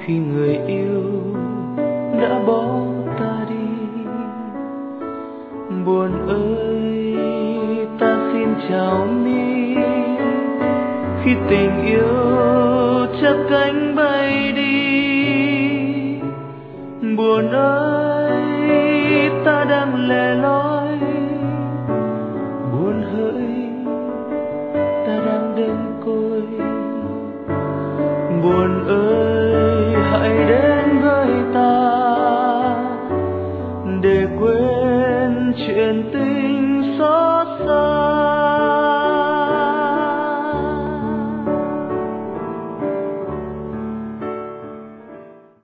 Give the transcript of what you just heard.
khi người yêu đã bỏ ta đi. Buồn ơi ta xin chào mi, khi tình yêu chắp cánh bay đi. Buồn ơi ta đang lẻ loi, buồn hỡi ta đang đơn côi. Buồn ơi hãy đến với ta để quên chuyện tình